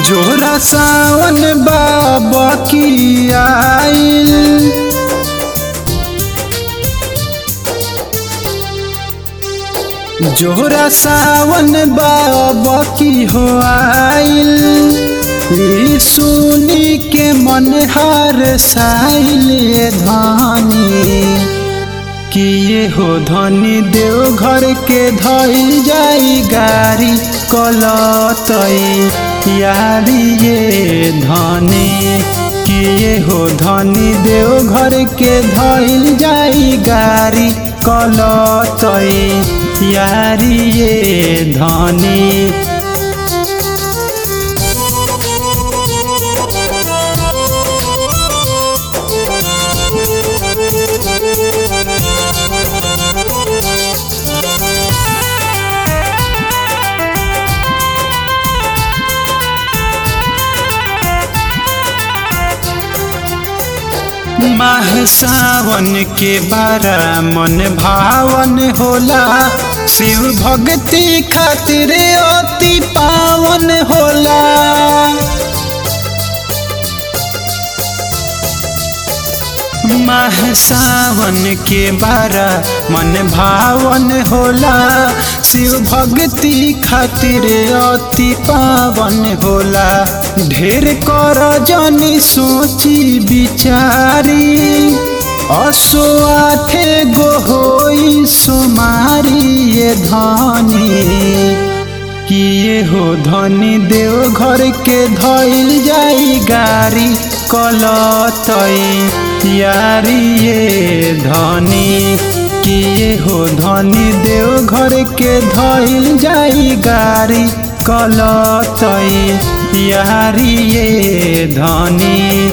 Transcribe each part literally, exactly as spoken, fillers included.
जोरा सावन बाबा की आइल, जोरा सावन बाबा की हो आइल। ई सुनी के मन हर साइल धानी किए हो धनी देव घर के धइल जाई गारी कलतई यारी ये धनी किए हो धनी देव घर के धइल जाई गारी कलतई यारी ये धनी। माह सावन के बारा मन भावन होला, शिव भक्ति खातिर अति पावन होला। माह सावन के बारा मन भावन होला, शिव भक्ति खातिर अति पावन होला। ढेर कर जनी सोची बिचारी, असो आठे गो होई सुमारी ये धनी किए हो धनी देव घर के धइल जाई गारी कलतई यारी ये धनी किए हो धनी देव घर के धइल जाई गारी कलतई यारी ये धनी।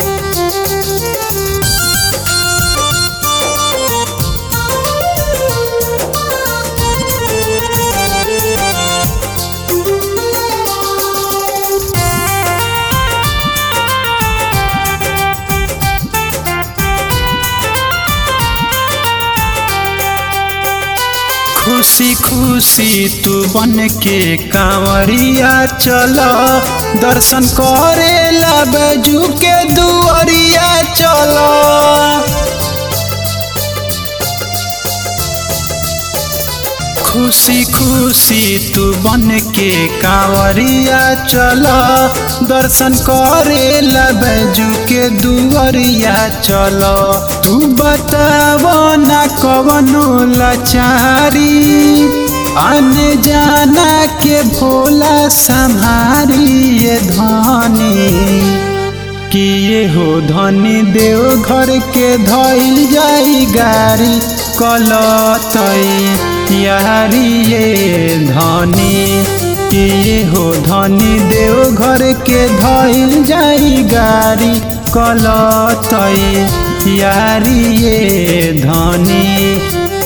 खुशी खुशी तू बन के कांवरिया चला, दर्शन करेला बैजू के दुआरिया चला। खुशी खुशी तू बन के कांवरिया चला, दर्शन करेला बैजू के दुआरिया चला। तू बताव ना कवनो लाचारी, आने जाना के भोला संभारी ये धनी किए हो धनी देव घर के धइल जाई गारी कलतई यारी ये धनी किए हो धनी देव घर के धइल जाई गारी कलतई यारी ये धनी।